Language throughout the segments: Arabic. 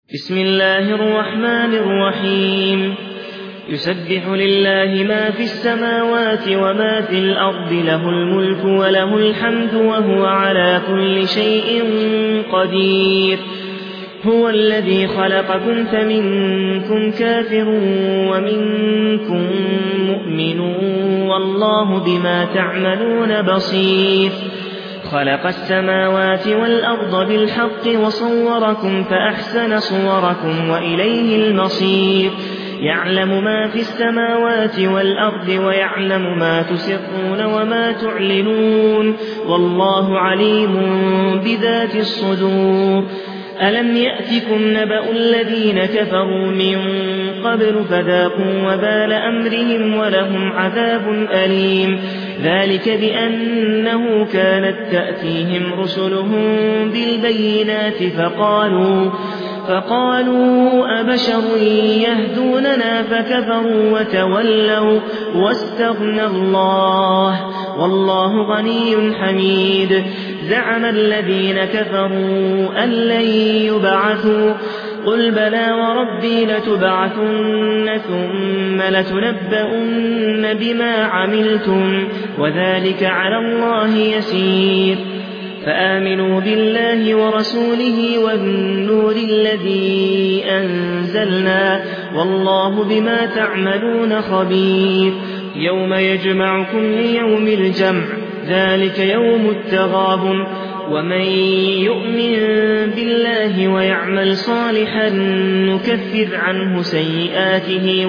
بسم الله الرحمن الرحيم يسبح لله ما في السماوات وما في الأرض له الملك وله الحمد وهو على كل شيء قدير هو الذي خلقكم فمنكم كافر ومنكم مؤمن والله بما تعملون بصير خلق السماوات والأرض بالحق وصوركم فأحسن صوركم وإليه المصير يعلم ما في السماوات والأرض ويعلم ما تسرون وما تعلنون والله عليم بذات الصدور ألم يأتكم نبأ الذين كفروا من قبل فذاقوا وبال أمرهم ولهم عذاب أليم ذلك بأنه كانت تأتيهم رسلهم بالبينات فقالوا أبشر يهدوننا فكفروا وتولوا واستغنى الله والله غني حميد زعم الذين كفروا أن لن يبعثوا قل بلى وربي لتبعثن ثم لتنبؤن بما عملتم وذلك على الله يسير فآمنوا بالله ورسوله والنور الذي أنزلنا والله بما تعملون خبير يوم يجمعكم ليوم الجمع ذلك يوم التغابن ومن يؤمن بالله ويعمل صالحا نكفر عنه سيئاته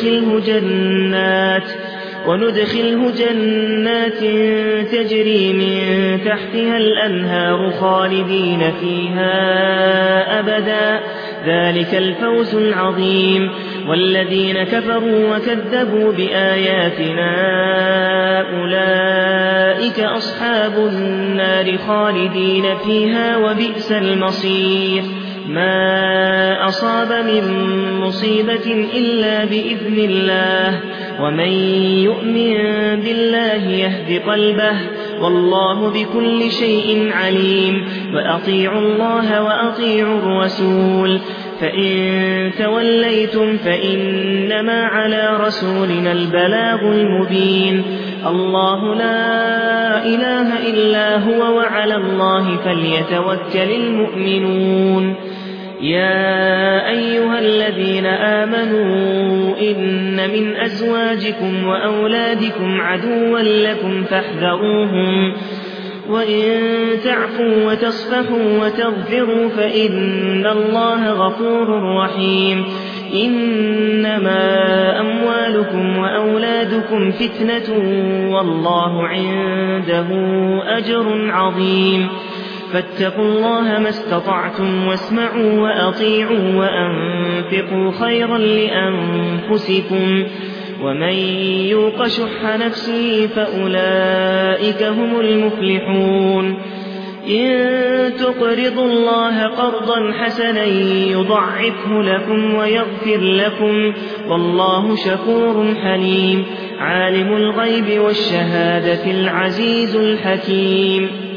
وندخله جنات تجري من تحتها الأنهار خالدين فيها أبدا ذلك الفوز العظيم والذين كفروا وكذبوا بآياتنا أولئك أصحاب النار خالدين فيها وبئس المصير ما أصاب من مصيبة إلا بإذن الله ومن يؤمن بالله يهد قلبه والله بكل شيء عليم وأطيعوا الله وأطيعوا الرسول فإن توليتم فإنما على رسولنا البلاغ المبين الله لا إله إلا هو وعلى الله فليتوكل المؤمنون يا أيها الذين آمنوا إن من أزواجكم وأولادكم عدوا لكم فاحذروهم وإن تعفوا وتصفحوا وتغفروا فإن الله غفور رحيم إنما أموالكم وأولادكم فتنة والله عنده أجر عظيم فاتقوا الله ما استطعتم واسمعوا وأطيعوا وأنفقوا خيرا لأنفسكم ومن يوق شح نفسه فأولئك هم المفلحون إن تقرضوا الله قرضا حسنا يضعفه لكم ويغفر لكم والله شكور حليم عالم الغيب والشهادة العزيز الحكيم